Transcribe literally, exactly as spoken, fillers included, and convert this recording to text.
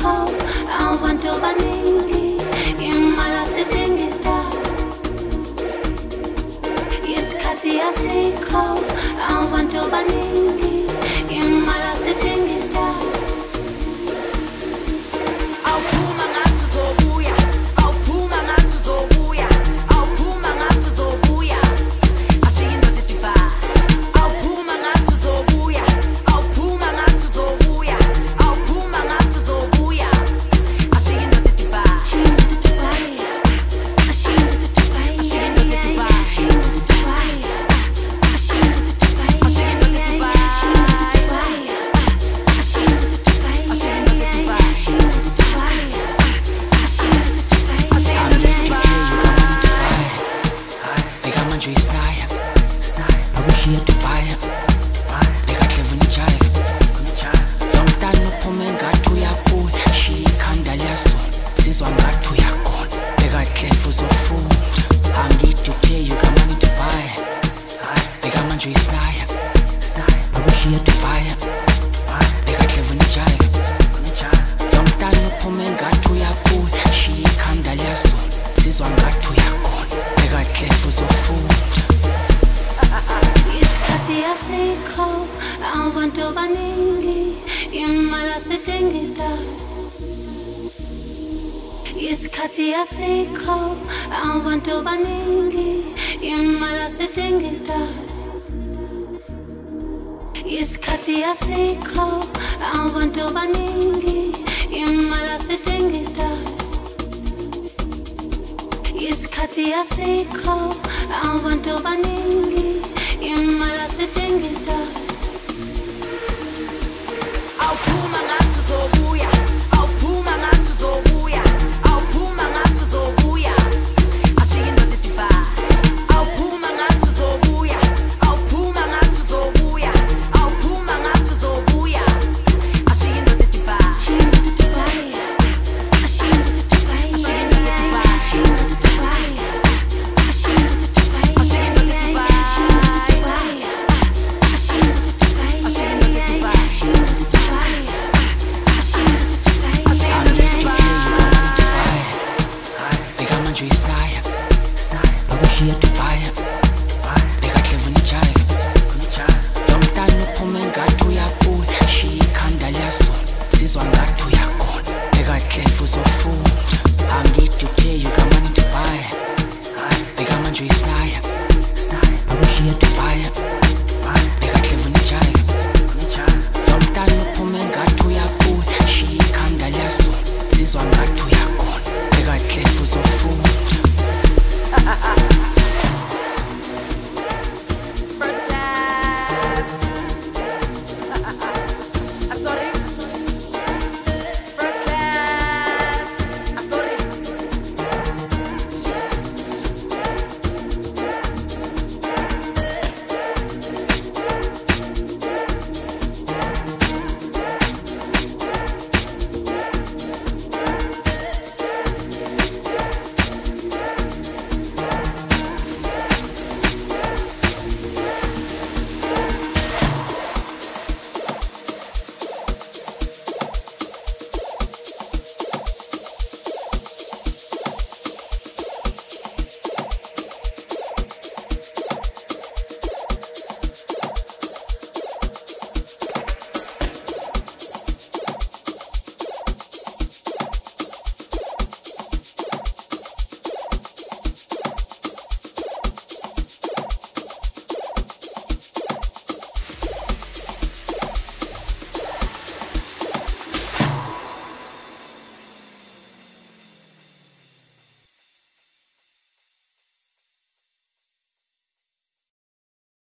asikho abantu abaningi imali sidingida isikhathi asikho abantu abaningi imali sidingida awuphuma ngathi uzobuya awuphuma ngathi uzobuya awuphuma ngathi uzobuya ashiya indoda edivayo awuphuma ngathi uzobuya awuphuma ngathi uzobuya awuphuma ngathi uzobuya ashiya indoda edivayo ashiya indoda edivayo ashiya indoda edivayo ashiya indoda edivayo ashiya indoda edivayo ashiya indoda edivayo ashiya indoda edivayo ashiya indoda edivayo ashiya indoda edivayo abantu abaningi imali sidingida isikhathi asikho abantu abaningi imali sidingida isikhathi asikho abantu abaningi imali sidingida isikhathi asikho abantu abaningi imali sidingida awuphuma ngathi uzobuya awuphuma ngathi uzobuya awuphuma ngathi uzobuya ashiya indoda edivayo awuphuma ngathi uzobuya awuphuma ngathi uzobuya awuphuma ngathi uzobuya ashiya indoda edivayo ashiya indoda edivayo ashiya indoda edivayo ashiya indoda edivayo ashiya indoda edivayo ashiya indoda edivayo ashiya indoda edivayo ashiya indoda edivayo ashiya indoda edivayo ashiya indoda edivayo Sizwa ngathi uyakhona ekahle futhi ufuna angithi upheye